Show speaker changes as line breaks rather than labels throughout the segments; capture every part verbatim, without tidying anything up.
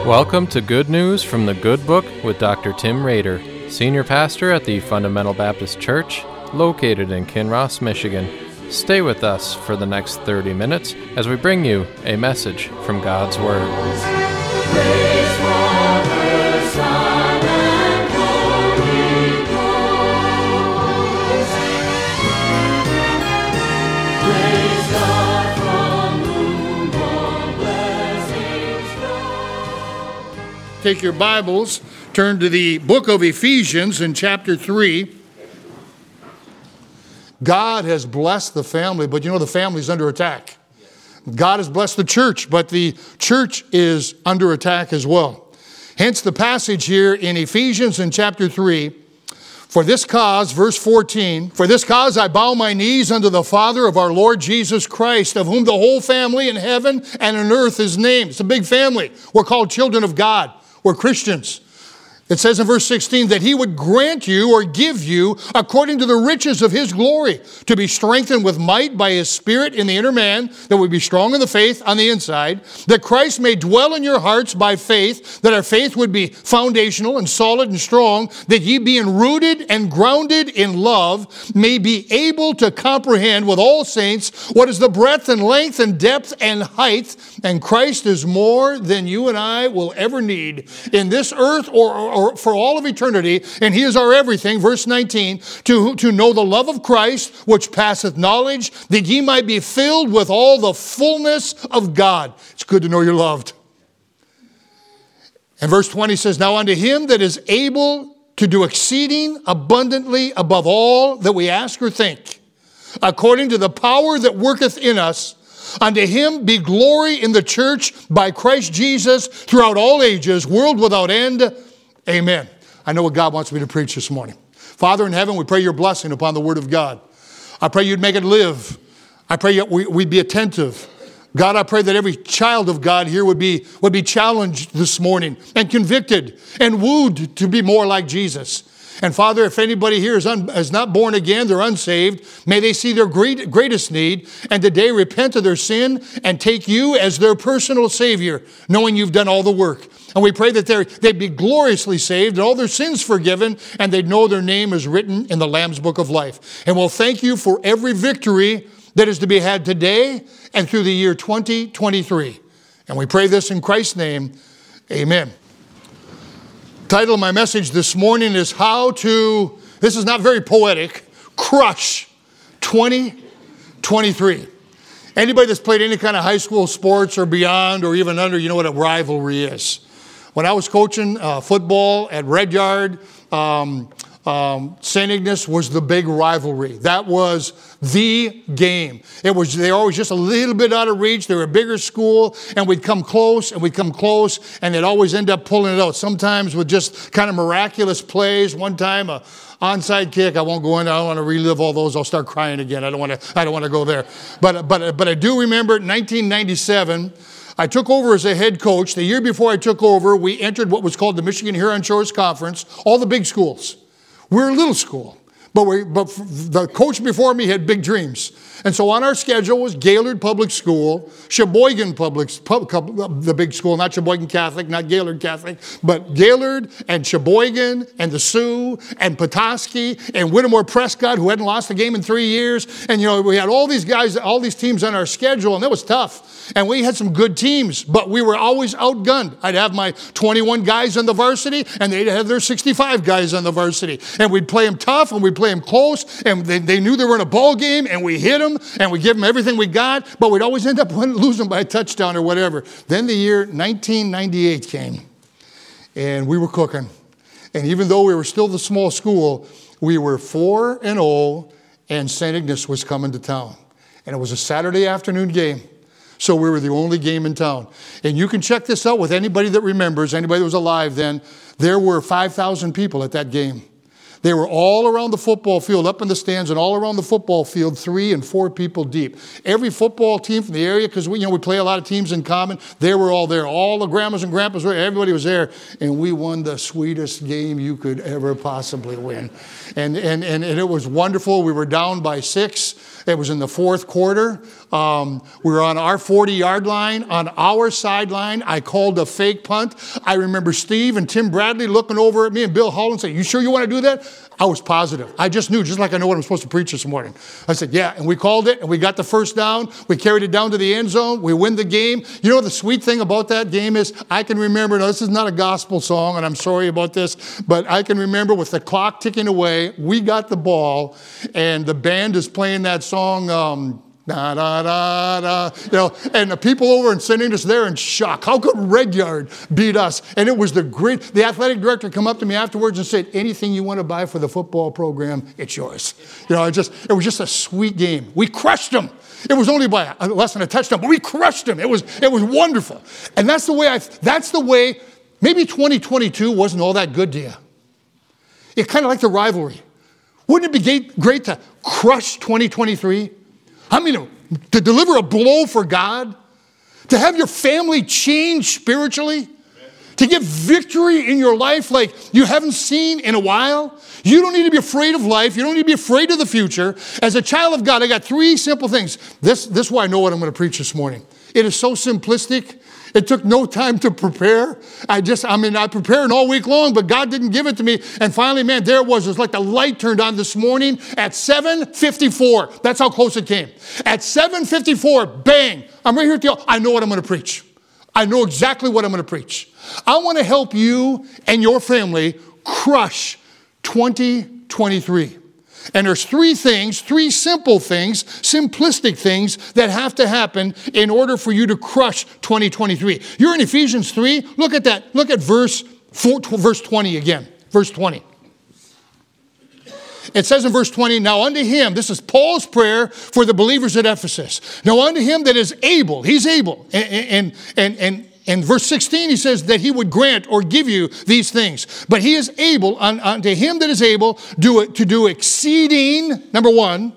Welcome to Good News from the Good Book with Doctor Tim Rader, Senior Pastor at the Fundamental Baptist Church, located in Kinross, Michigan. Stay with us for the next thirty minutes as we bring you a message from God's Word.
Praise Father, Son, and Holy Ghost. Praise God from whom all blessings flow.
Take your Bibles, turn to the book of Ephesians in chapter three. God has blessed the family, but you know the family's under attack. God has blessed the church, but the church is under attack as well. Hence the passage here in Ephesians in chapter three. For this cause, verse fourteen, for this cause I bow my knees unto the Father of our Lord Jesus Christ, of whom the whole family in heaven and on earth is named. It's a big family. We're called children of God. We're Christians. It says in verse sixteen that he would grant you or give you according to the riches of his glory to be strengthened with might by his Spirit in the inner man, that we be strong in the faith on the inside, that Christ may dwell in your hearts by faith, that our faith would be foundational and solid and strong, that ye being rooted and grounded in love may be able to comprehend with all saints what is the breadth and length and depth and height, and Christ is more than you and I will ever need in this earth or, or or for all of eternity, and he is our everything. Verse nineteen, to, to know the love of Christ, which passeth knowledge, that ye might be filled with all the fullness of God. It's good to know you're loved. And verse twenty says, now unto him that is able to do exceeding abundantly above all that we ask or think, according to the power that worketh in us, unto him be glory in the church by Christ Jesus throughout all ages, world without end. Amen. I know what God wants me to preach this morning. Father in heaven, we pray your blessing upon the word of God. I pray you'd make it live. I pray we, we'd be attentive. God, I pray that every child of God here would be, would be challenged this morning and convicted and wooed to be more like Jesus. And Father, if anybody here is, un, is not born again, they're unsaved, may they see their great, greatest need and today repent of their sin and take you as their personal Savior, knowing you've done all the work. And we pray that they'd be gloriously saved and all their sins forgiven, and they'd know their name is written in the Lamb's Book of Life. And we'll thank you for every victory that is to be had today and through the year twenty twenty-three. And we pray this in Christ's name. Amen. The title of my message this morning is How to, this is not very poetic, crush twenty twenty-three. Anybody that's played any kind of high school sports or beyond or even under, you know what a rivalry is. When I was coaching uh, football at Red Yard, um, um, Saint Ignace was the big rivalry. That was the game. It was, they were always just a little bit out of reach. They were a bigger school, and we'd come close, and we'd come close, and they'd always end up pulling it out. Sometimes with just kind of miraculous plays. One time, a onside kick. I won't go in. I don't want to relive all those. I'll start crying again. I don't want to. I don't want to go there. But but but I do remember nineteen ninety-seven. I took over as a head coach. The year before I took over, we entered what was called the Michigan Huron Shores Conference. All the big schools. We're a little school. But, we, but the coach before me had big dreams. And so on our schedule was Gaylord Public School, Sheboygan Public, pub, the big school, not Sheboygan Catholic, not Gaylord Catholic, but Gaylord and Sheboygan and the Sioux and Petoskey and Whittemore Prescott, who hadn't lost a game in three years. And, you know, we had all these guys, all these teams on our schedule, and that was tough. And we had some good teams, but we were always outgunned. I'd have my twenty-one guys on the varsity, and they'd have their sixty-five guys on the varsity. And we'd play them tough, and we'd play them close, and they, they knew they were in a ball game, and we hit them, and we give them everything we got, but we'd always end up losing by a touchdown or whatever. Then the year nineteen ninety-eight came, and we were cooking. And even though we were still the small school, we were four and oh, and Saint Ignace was coming to town. And it was a Saturday afternoon game. So we were the only game in town. And you can check this out with anybody that remembers, anybody that was alive then. There were five thousand people at that game. They were all around the football field, up in the stands, and all around the football field, three and four people deep. Every football team from the area, because we, you know, we play a lot of teams in common, they were all there. All the grandmas and grandpas were there. Everybody was there. And we won the sweetest game you could ever possibly win. And, and, and, and it was wonderful. We were down by six. It was in the fourth quarter. Um, we were on our forty-yard line, on our sideline. I called a fake punt. I remember Steve and Tim Bradley looking over at me and Bill Holland saying, "You sure you want to do that?" I was positive. I just knew, just like I know what I'm supposed to preach this morning. I said, yeah, and we called it, and we got the first down. We carried it down to the end zone. We win the game. You know, the sweet thing about that game is I can remember, now this is not a gospel song, and I'm sorry about this, but I can remember with the clock ticking away, we got the ball, and the band is playing that song, um, Da, da, da, da. You know, and the people over in Saint Ignace, they're in shock. How could Red Yard beat us? And it was the great, the athletic director come up to me afterwards and said, anything you want to buy for the football program, it's yours. You know, it just, it was just a sweet game. We crushed them. It was only by a, less than a touchdown, but we crushed them. It was, it was wonderful. And that's the way I, that's the way, maybe twenty twenty-two wasn't all that good to you. It's kind of like the rivalry. Wouldn't it be great to crush twenty twenty-three? I mean, to deliver a blow for God, to have your family change spiritually, to get victory in your life like you haven't seen in a while. You don't need to be afraid of life. You don't need to be afraid of the future. As a child of God, I got three simple things. This, this is why I know what I'm going to preach this morning. It is so simplistic. It took no time to prepare. I just, I mean, I prepared all week long, but God didn't give it to me. And finally, man, there it was. It was like the light turned on this morning at seven fifty-four. That's how close it came. At seven fifty-four, bang. I'm right here at the, I know what I'm going to preach. I know exactly what I'm going to preach. I want to help you and your family crush twenty twenty-three. And there's three things, three simple things, simplistic things that have to happen in order for you to crush twenty twenty-three. You're in Ephesians three. Look at that. Look at verse four, verse twenty again. Verse twenty. It says in verse twenty, now unto him, this is Paul's prayer for the believers at Ephesus. Now unto him that is able, he's able. And, and, and, and in verse sixteen, he says that he would grant or give you these things. But he is able, unto him that is able, do it, to do exceeding, number one,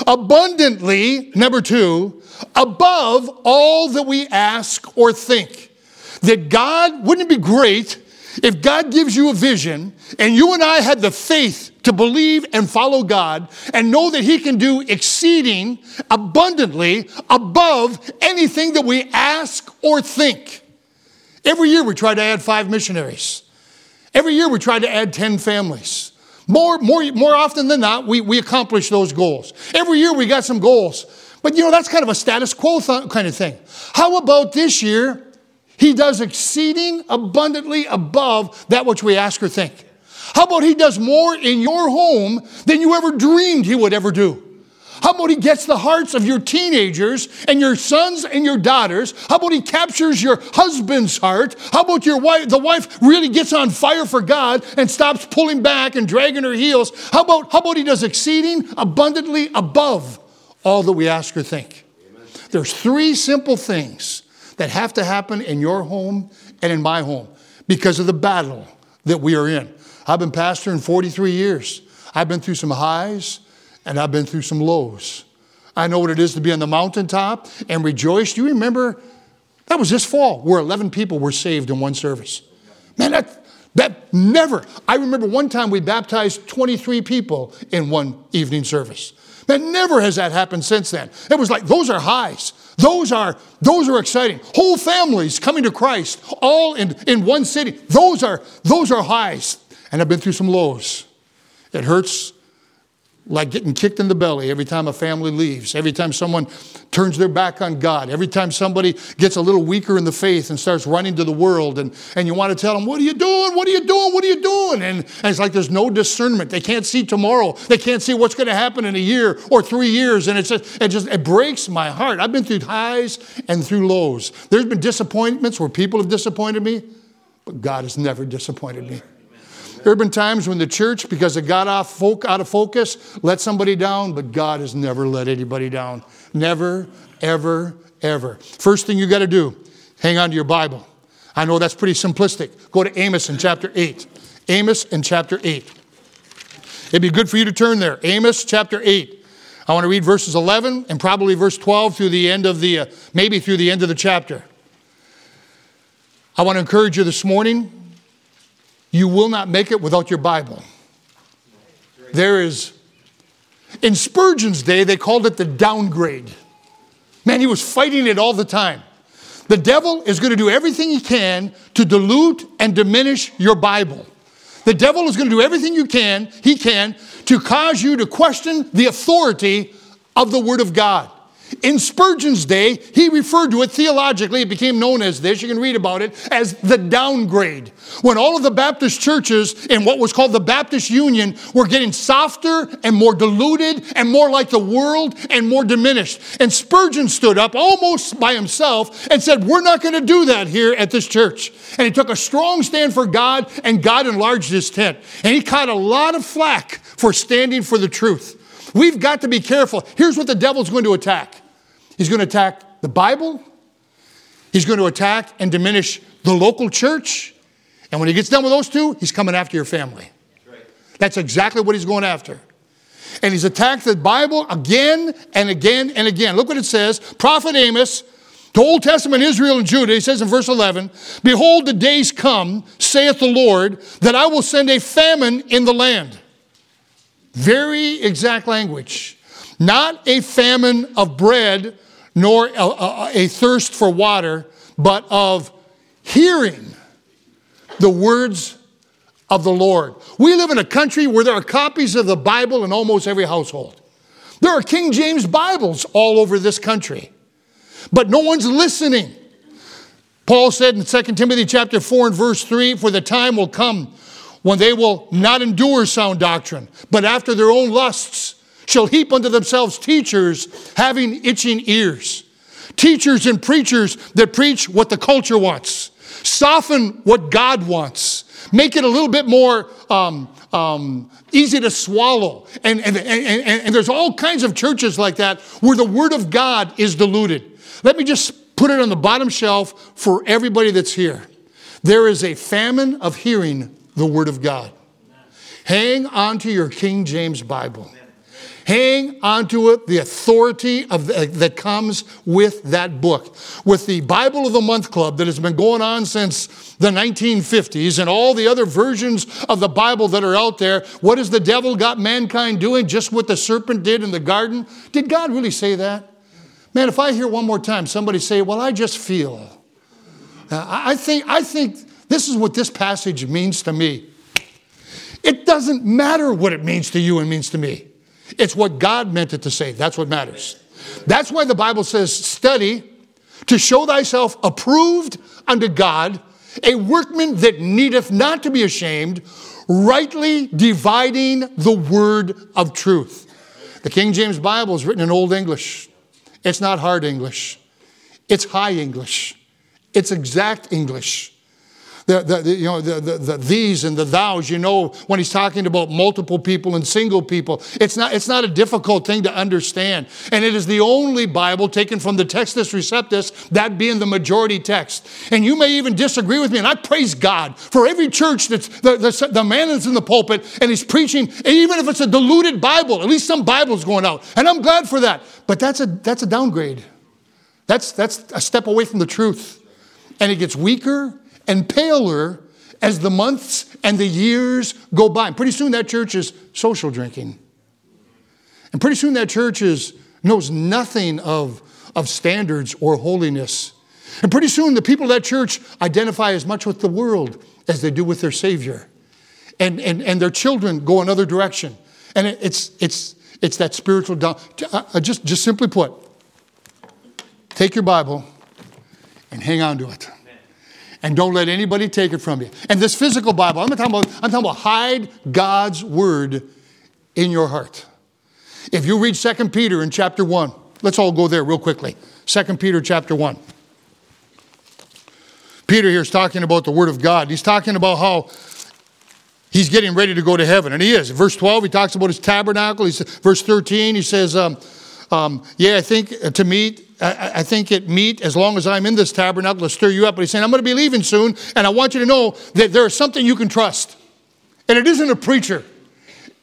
abundantly, number two, above all that we ask or think. That God, wouldn't it be great if God gives you a vision and you and I had the faith to believe and follow God and know that he can do exceeding abundantly above anything that we ask or think. Every year we try to add five missionaries. Every year we try to add ten families. More, more, more often than not, we, we accomplish those goals. Every year we got some goals. But you know, that's kind of a status quo th- kind of thing. How about this year? He does exceeding abundantly above that which we ask or think. How about he does more in your home than you ever dreamed he would ever do? How about he gets the hearts of your teenagers and your sons and your daughters? How about he captures your husband's heart? How about your wife, the wife really gets on fire for God and stops pulling back and dragging her heels? How about, how about he does exceeding abundantly above all that we ask or think? Amen. There's three simple things that have to happen in your home and in my home because of the battle that we are in. I've been pastoring forty-three years. I've been through some highs and I've been through some lows. I know what it is to be on the mountaintop and rejoice. Do you remember? That was this fall where eleven people were saved in one service. Man, that, that never. I remember one time we baptized twenty-three people in one evening service. Man, never has that happened since then. It was like, those are highs. Those are, those are exciting. Whole families coming to Christ, all in, in one city. Those are, those are highs. And I've been through some lows. It hurts like getting kicked in the belly every time a family leaves, every time someone turns their back on God, every time somebody gets a little weaker in the faith and starts running to the world, and, and you want to tell them, what are you doing? What are you doing? What are you doing? And, and it's like there's no discernment. They can't see tomorrow. They can't see what's going to happen in a year or three years. And it's just, it just it breaks my heart. I've been through highs and through lows. There's been disappointments where people have disappointed me, but God has never disappointed me. There have been times when the church, because it got off folk, out of focus, let somebody down, but God has never let anybody down. Never, ever, ever. First thing you got to do, hang on to your Bible. I know that's pretty simplistic. Go to Amos in chapter eight. Amos in chapter eight. It'd be good for you to turn there. Amos chapter eight. I want to read verses eleven and probably verse twelve through the end of the, uh, maybe through the end of the chapter. I want to encourage you this morning. You will not make it without your Bible. There is, in Spurgeon's day, they called it the downgrade. Man, he was fighting it all the time. The devil is going to do everything he can to dilute and diminish your Bible. The devil is going to do everything you can, he can, to cause you to question the authority of the Word of God. In Spurgeon's day, he referred to it theologically. It became known as this. You can read about it as the downgrade. When all of the Baptist churches in what was called the Baptist Union were getting softer and more diluted and more like the world and more diminished. And Spurgeon stood up almost by himself and said, we're not going to do that here at this church. And he took a strong stand for God, and God enlarged his tent. And he caught a lot of flack for standing for the truth. We've got to be careful. Here's what the devil's going to attack. He's going to attack the Bible. He's going to attack and diminish the local church. And when he gets done with those two, he's coming after your family. That's right. That's exactly what he's going after. And he's attacked the Bible again and again and again. Look what it says. Prophet Amos, to Old Testament Israel and Judah, he says in verse eleven, behold, the days come, saith the Lord, that I will send a famine in the land. Very exact language. Not a famine of bread, nor a, a, a thirst for water, but of hearing the words of the Lord. We live in a country where there are copies of the Bible in almost every household. There are King James Bibles all over this country, but no one's listening. Paul said in Second Timothy chapter four and verse three, for the time will come when they will not endure sound doctrine, but after their own lusts shall heap unto themselves teachers having itching ears. Teachers and preachers that preach what the culture wants. Soften what God wants. Make it a little bit more um, um, easy to swallow. And, and, and, and, and there's all kinds of churches like that where the Word of God is diluted. Let me just put it on the bottom shelf for everybody that's here. There is a famine of hearing the Word of God. Hang on to your King James Bible. Hang onto it, the authority of the, that comes with that book. With the Bible of the Month Club that has been going on since the nineteen fifties and all the other versions of the Bible that are out there, what has the devil got mankind doing? Just what the serpent did in the garden? Did God really say that? Man, if I hear one more time somebody say, well, I just feel. Uh, I think, I think this is what this passage means to me. It doesn't matter what it means to you and means to me. It's what God meant it to say. That's what matters. That's why the Bible says, study to show thyself approved unto God, a workman that needeth not to be ashamed, rightly dividing the word of truth. The King James Bible is written in Old English. It's not hard English. It's high English. It's exact English. The, the, the, you know, the, the, the these and the thous, you know, when he's talking about multiple people and single people, it's not, it's not a difficult thing to understand. And it is the only Bible taken from the Textus Receptus, that being the majority text. And you may even disagree with me, and I praise God for every church that's, the, the, the man that's in the pulpit and he's preaching, even if it's a diluted Bible, at least some Bible's going out. And I'm glad for that. But that's a, that's a downgrade. That's, that's a step away from the truth. And it gets weaker and paler as the months and the years go by. And pretty soon that church is social drinking. And pretty soon that church is, knows nothing of, of standards or holiness. And pretty soon the people of that church identify as much with the world as they do with their Savior. And, and, and their children go another direction. And it, it's, it's, it's that spiritual down. Uh, just, just simply put, take your Bible and hang on to it. And don't let anybody take it from you. And this physical Bible, I'm talking about, I'm talking about hide God's word in your heart. If you read Second Peter in chapter one, let's all go there real quickly. Second Peter chapter one. Peter here is talking about the word of God. He's talking about how he's getting ready to go to heaven. And he is. Verse twelve, he talks about his tabernacle. He's, verse thirteen, he says, um, um, yeah, I think to meet, I, I think it meet as long as I'm in this tabernacle to stir you up. But he's saying, I'm going to be leaving soon, and I want you to know that there is something you can trust. And it isn't a preacher.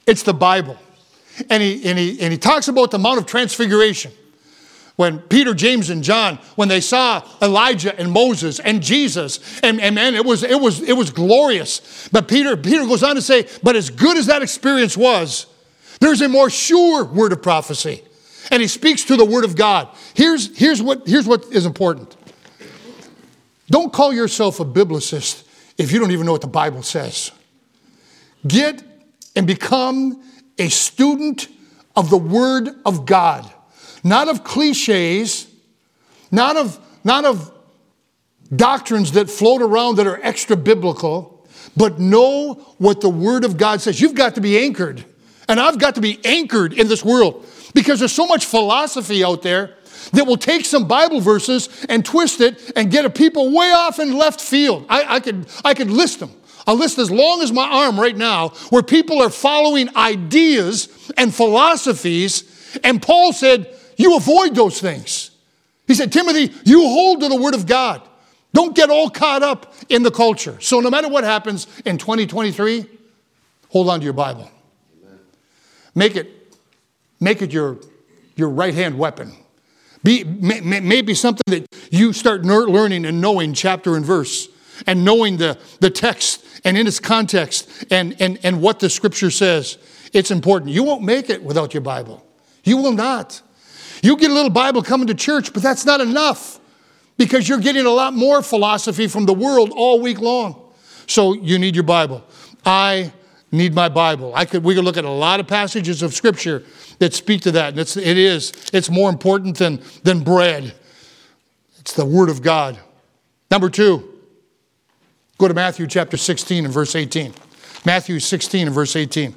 It's the Bible. And he, and he, and he talks about the Mount of Transfiguration. When Peter, James, and John, when they saw Elijah and Moses and Jesus, and, and man, it was, it was, it was glorious. But Peter, Peter goes on to say, but as good as that experience was, there's a more sure word of prophecy. And he speaks to the word of God. Here's, here's, what, here's what is important. Don't call yourself a biblicist if you don't even know what the Bible says. Get and become a student of the word of God. Not of cliches, not of, not of doctrines that float around that are extra biblical, but know what the Word of God says. You've got to be anchored. And I've got to be anchored in this world because there's so much philosophy out there that will take some Bible verses and twist it and get a people way off in left field. I, I could, I could list them. I'll list as long as my arm right now where people are following ideas and philosophies. And Paul said, you avoid those things. He said, Timothy, you hold to the Word of God. Don't get all caught up in the culture. So no matter what happens in twenty twenty-three, hold on to your Bible. Amen. Make it, make it your, your right-hand weapon. Be, may, maybe something that you start learning and knowing chapter and verse and knowing the, the text and in its context and, and, and what the Scripture says. It's important. You won't make it without your Bible. You will not. You get a little Bible coming to church, but that's not enough because you're getting a lot more philosophy from the world all week long. So you need your Bible. I need my Bible. I could, we could look at a lot of passages of Scripture that speak to that. And it's, it is, it's more important than, than bread. It's the Word of God. Number two, go to Matthew chapter sixteen and verse eighteen. Matthew sixteen and verse eighteen.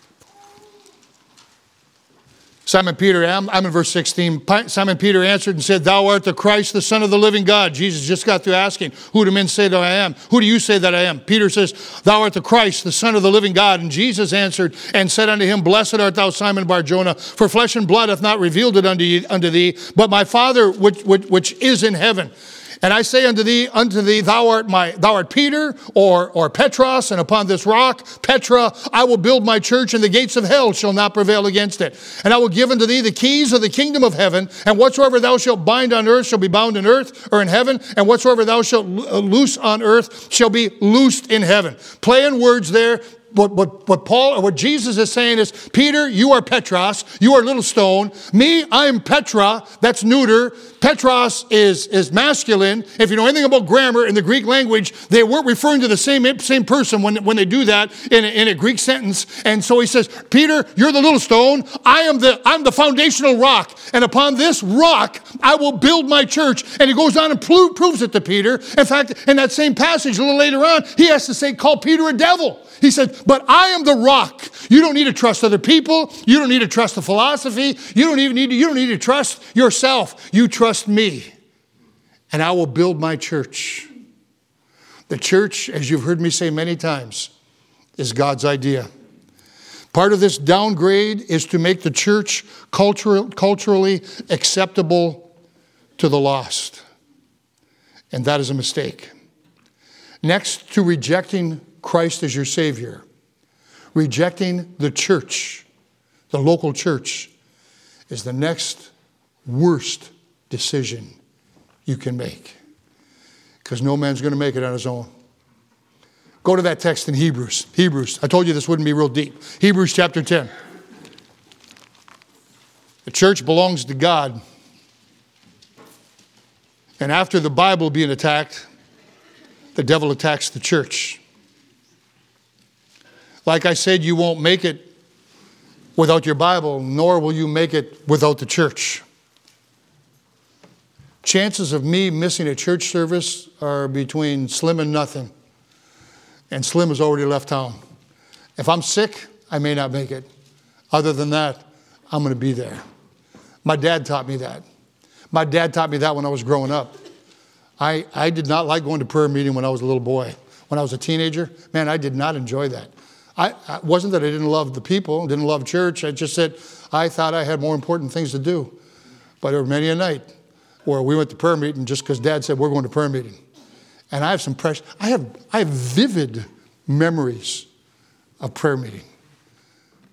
Simon Peter, I'm, I'm in verse sixteen. Simon Peter answered and said, thou art the Christ, the Son of the living God. Jesus just got through asking, who do men say that I am? Who do you say that I am? Peter says, thou art the Christ, the Son of the living God. And Jesus answered and said unto him, blessed art thou, Simon Bar-Jonah, for flesh and blood hath not revealed it unto, you, unto thee, but my Father which, which, which is in heaven. And I say unto thee, unto thee, thou art my, thou art Peter, or, or Petros, and upon this rock, Petra, I will build my church, and the gates of hell shall not prevail against it. And I will give unto thee the keys of the kingdom of heaven, and whatsoever thou shalt bind on earth shall be bound in earth, or in heaven, and whatsoever thou shalt loose on earth shall be loosed in heaven. Play in words there. What, what, what Paul, or what Jesus is saying is, Peter, you are Petros, you are little stone. Me, I'm Petra, that's neuter. Petros is, is masculine. If you know anything about grammar in the Greek language, they weren't referring to the same, same person when, when they do that in a, in a Greek sentence. And so he says, Peter, you're the little stone. I am the, I'm the foundational rock. And upon this rock, I will build my church. And he goes on and pro- proves it to Peter. In fact, in that same passage a little later on, he has to say, call Peter a devil. He said, but I am the rock. You don't need to trust other people. You don't need to trust the philosophy. You don't even need to, you don't need to trust yourself. You trust me. And I will build my church. The church, as you've heard me say many times, is God's idea. Part of this downgrade is to make the church cultural, culturally acceptable to the lost. And that is a mistake. Next to rejecting Christ as your Savior, rejecting the church, the local church, is the next worst decision you can make. Because no man's going to make it on his own. Go to that text in Hebrews. Hebrews. I told you this wouldn't be real deep. Hebrews chapter ten. The church belongs to God. And after the Bible being attacked, the devil attacks the church. Like I said, you won't make it without your Bible, nor will you make it without the church. Chances of me missing a church service are between slim and nothing. And Slim has already left town. If I'm sick, I may not make it. Other than that, I'm going to be there. My dad taught me that. My dad taught me that when I was growing up. I, I did not like going to prayer meeting when I was a little boy. When I was a teenager, man, I did not enjoy that. I, I wasn't that I didn't love the people, didn't love church. I just said I thought I had more important things to do. But there were many a night where we went to prayer meeting just because Dad said we're going to prayer meeting. And I have some precious, I have, I have vivid memories of prayer meeting.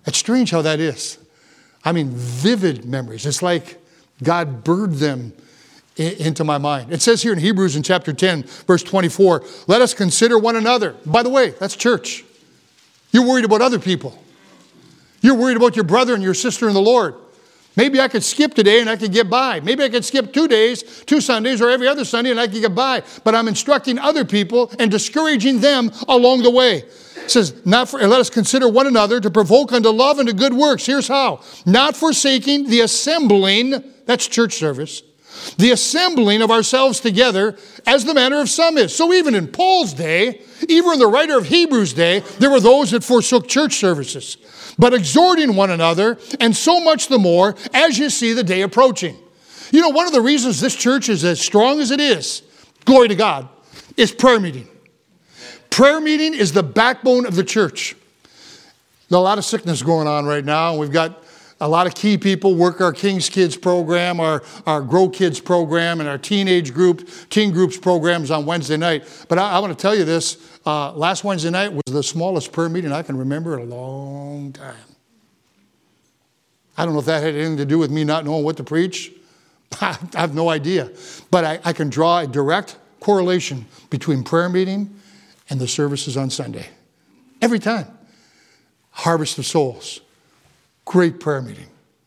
It's strange how that is. I mean, vivid memories. It's like God birthed them i- into my mind. It says here in Hebrews in chapter ten, verse twenty-four, let us consider one another. By the way, that's church. You're worried about other people. You're worried about your brother and your sister in the Lord. Maybe I could skip today and I could get by. Maybe I could skip two days, two Sundays, or every other Sunday and I could get by. But I'm instructing other people and discouraging them along the way. It says, not for, let us consider one another to provoke unto love and to good works. Here's how. Not forsaking the assembling, that's church service, the assembling of ourselves together as the manner of some is. So even in Paul's day, even in the writer of Hebrews' day, there were those that forsook church services. But exhorting one another, and so much the more as you see the day approaching. You know, one of the reasons this church is as strong as it is, glory to God, is prayer meeting. Prayer meeting is the backbone of the church. There's a lot of sickness going on right now. We've got a lot of key people work our King's Kids program, our, our Grow Kids program, and our teenage group, teen groups programs on Wednesday night. But I, I want to tell you this. Uh, last Wednesday night was the smallest prayer meeting I can remember in a long time. I don't know if that had anything to do with me not knowing what to preach. I have no idea. But I, I can draw a direct correlation between prayer meeting and the services on Sunday. Every time. Harvest of souls. Great prayer meeting.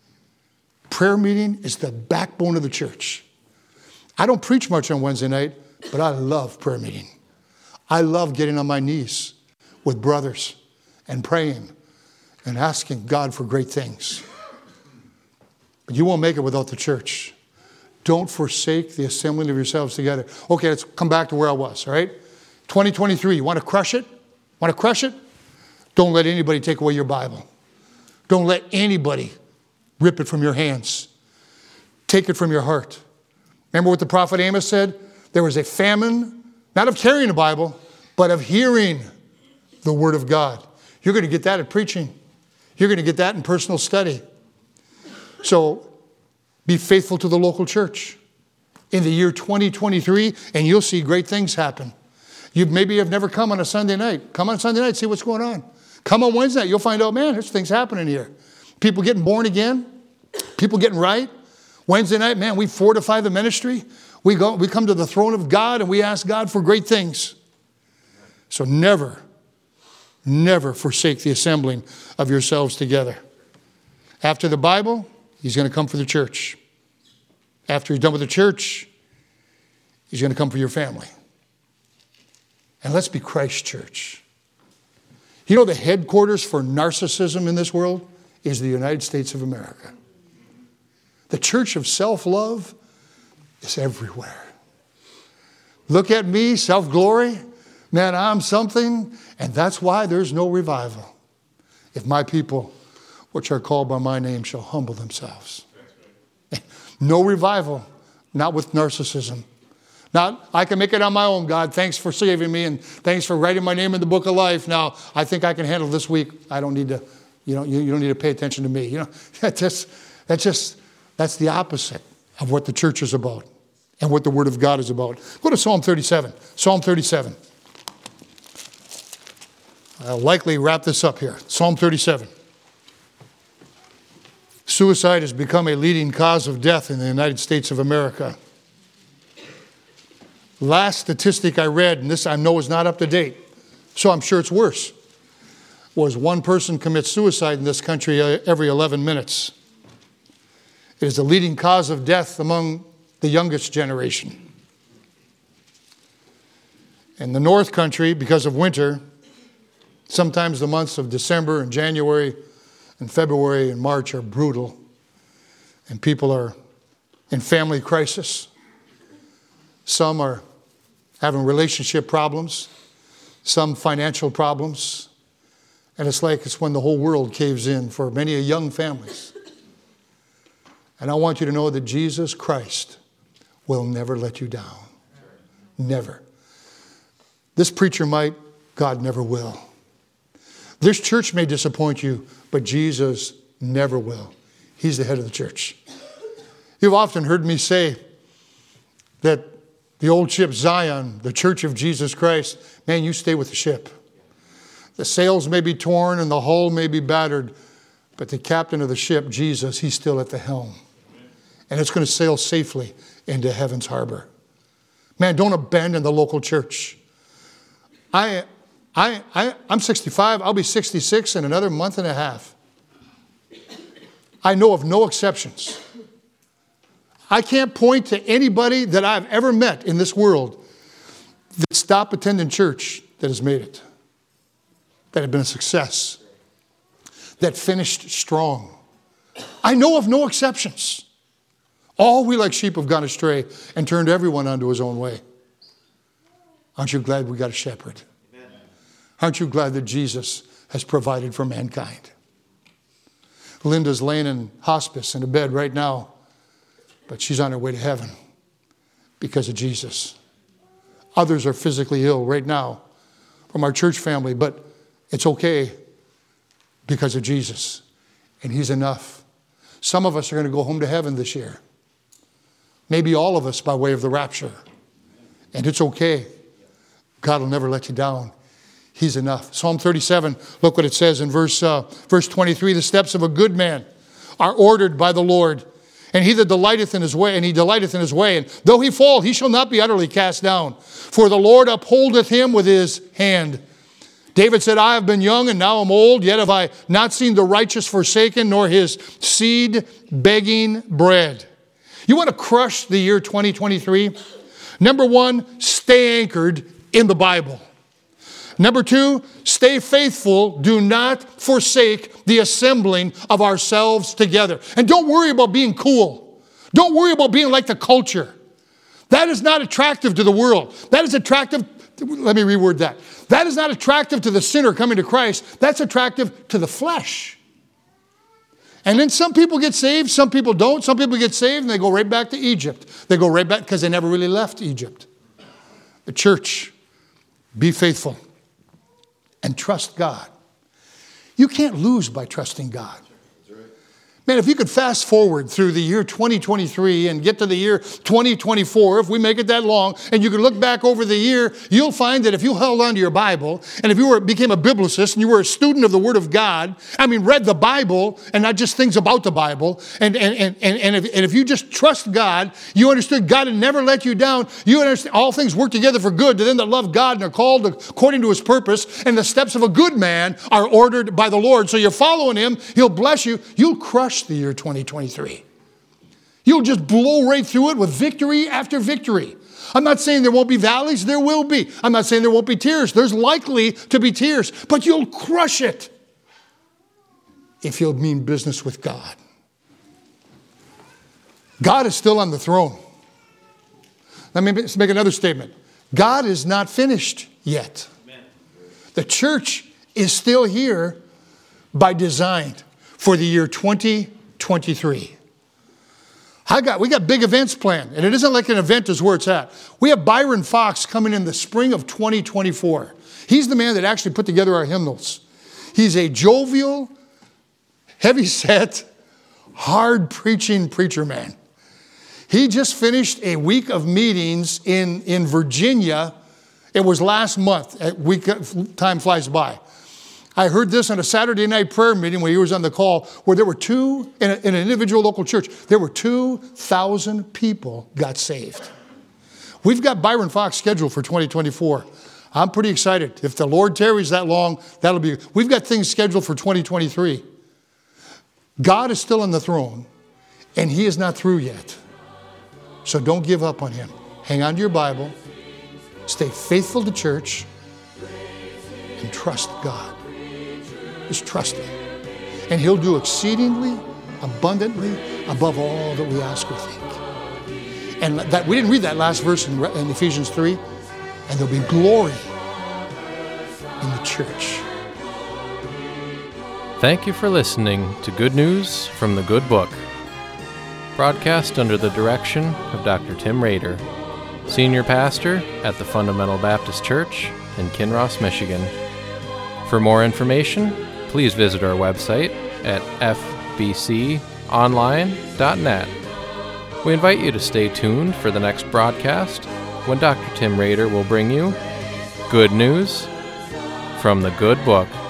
Prayer meeting is the backbone of the church. I don't preach much on Wednesday night, but I love prayer meeting. I love getting on my knees with brothers and praying and asking God for great things. But you won't make it without the church. Don't forsake the assembling of yourselves together. Okay, let's come back to where I was, all right? twenty twenty-three, you want to crush it? Want to crush it? Don't let anybody take away your Bible. Don't let anybody rip it from your hands. Take it from your heart. Remember what the prophet Amos said? There was a famine, not of carrying the Bible, but of hearing the Word of God. You're going to get that in preaching. You're going to get that in personal study. So be faithful to the local church in the year twenty twenty-three, and you'll see great things happen. You maybe have never come on a Sunday night. Come on Sunday night, see what's going on. Come on Wednesday night, you'll find out, man, there's things happening here. People getting born again. People getting right. Wednesday night, man, we fortify the ministry. We go, we come to the throne of God and we ask God for great things. So never, never forsake the assembling of yourselves together. After the Bible, he's going to come for the church. After he's done with the church, he's going to come for your family. And let's be Christ Church. You know the headquarters for narcissism in this world is the United States of America. The church of self-love is everywhere. Look at me, self-glory. Man, I'm something, and that's why there's no revival. If my people, which are called by my name, shall humble themselves. No revival, not with narcissism. Not, I can make it on my own, God. Thanks for saving me and thanks for writing my name in the book of life. Now, I think I can handle this week. I don't need to, you know, you, you don't need to pay attention to me. You know, that's just, that's just, that's the opposite of what the church is about and what the Word of God is about. Go to Psalm thirty-seven. Psalm thirty-seven. I'll likely wrap this up here. Psalm thirty-seven. Suicide has become a leading cause of death in the United States of America. Last statistic I read, and this I know is not up to date, so I'm sure it's worse, was one person commits suicide in this country every eleven minutes. It is the leading cause of death among the youngest generation. In the North Country, because of winter, sometimes the months of December and January and February and March are brutal, and people are in family crisis. Some are having relationship problems, some financial problems, and it's like it's when the whole world caves in for many young families. And I want you to know that Jesus Christ will never let you down. Never. This preacher might, God never will. This church may disappoint you, but Jesus never will. He's the head of the church. You've often heard me say that the old ship Zion, the church of Jesus Christ, man, you stay with the ship. The sails may be torn and the hull may be battered, But the captain of the ship, Jesus, he's still at the helm. And it's going to sail safely into heaven's harbor. Man, don't abandon the local church. I, I, I, I'm sixty-five. I'll be sixty-six in another month and a half. I know of no exceptions. I can't point to anybody that I've ever met in this world that stopped attending church that has made it, that have been a success, that finished strong. I know of no exceptions. All we like sheep have gone astray and turned everyone onto his own way. Aren't you glad we got a shepherd? Amen. Aren't you glad that Jesus has provided for mankind? Linda's laying in hospice in a bed right now, but she's on her way to heaven because of Jesus. Others are physically ill right now from our church family, but it's okay because of Jesus, and he's enough. Some of us are going to go home to heaven this year. Maybe all of us by way of the rapture. And it's okay. God will never let you down. He's enough. Psalm thirty-seven, look what it says in verse, uh, verse twenty-three. The steps of a good man are ordered by the Lord, and he that delighteth in his way, and he delighteth in his way. And though he fall, he shall not be utterly cast down. For the Lord upholdeth him with his hand. David said, I have been young and now I'm old, yet have I not seen the righteous forsaken, nor his seed begging bread. You want to crush the year twenty twenty-three? Number one, stay anchored in the Bible. Number two, stay faithful. Do not forsake the assembling of ourselves together. And don't worry about being cool. Don't worry about being like the culture. That is not attractive to the world. That is attractive, let me reword that. That is not attractive to the sinner coming to Christ. That's attractive to the flesh. And then some people get saved, some people don't. Some people get saved and they go right back to Egypt. They go right back because they never really left Egypt. The church, be faithful and trust God. You can't lose by trusting God. Man, if you could fast forward through the year twenty twenty-three and get to the year twenty twenty-four, if we make it that long, and you could look back over the year, you'll find that if you held on to your Bible, and if you were became a biblicist, and you were a student of the Word of God, I mean, read the Bible, and not just things about the Bible, and, and, and, and, and, if, and if you just trust God, you understood God had never let you down, you understand all things work together for good to them that love God and are called according to his purpose, and the steps of a good man are ordered by the Lord. So you're following him, he'll bless you, you'll crush the year twenty twenty-three. You'll just blow right through it with victory after victory. I'm not saying there won't be valleys. There will be. I'm not saying there won't be tears. There's likely to be tears. But you'll crush it if you'll mean business with God. God is still on the throne. Let me make another statement. God is not finished yet. Amen. The church is still here by design for the year twenty twenty-three. I got, we got big events planned, and it isn't like an event is where it's at. We have Byron Fox coming in the spring of twenty twenty-four. He's the man that actually put together our hymnals. He's a jovial, heavy-set, hard-preaching preacher man. He just finished a week of meetings in, in Virginia. It was last month. A week, time flies by. I heard this on a Saturday night prayer meeting where he was on the call, where there were two, in, a, in an individual local church, there were two thousand people got saved. We've got Byron Fox scheduled for twenty twenty-four. I'm pretty excited. If the Lord tarries that long, that'll be, we've got things scheduled for twenty twenty-three. God is still on the throne, and he is not through yet. So don't give up on him. Hang on to your Bible, stay faithful to church, and trust God. Just trust him. And he'll do exceedingly, abundantly, above all that we ask or think. And that we didn't read that last verse in, in Ephesians three. And there'll be glory in the church.
Thank you for listening to Good News from the Good Book, broadcast under the direction of Doctor Tim Rader, Senior Pastor at the Fundamental Baptist Church in Kinross, Michigan. For more information, please visit our website at f b c online dot net. We invite you to stay tuned for the next broadcast when Doctor Tim Rader will bring you Good News from the Good Book.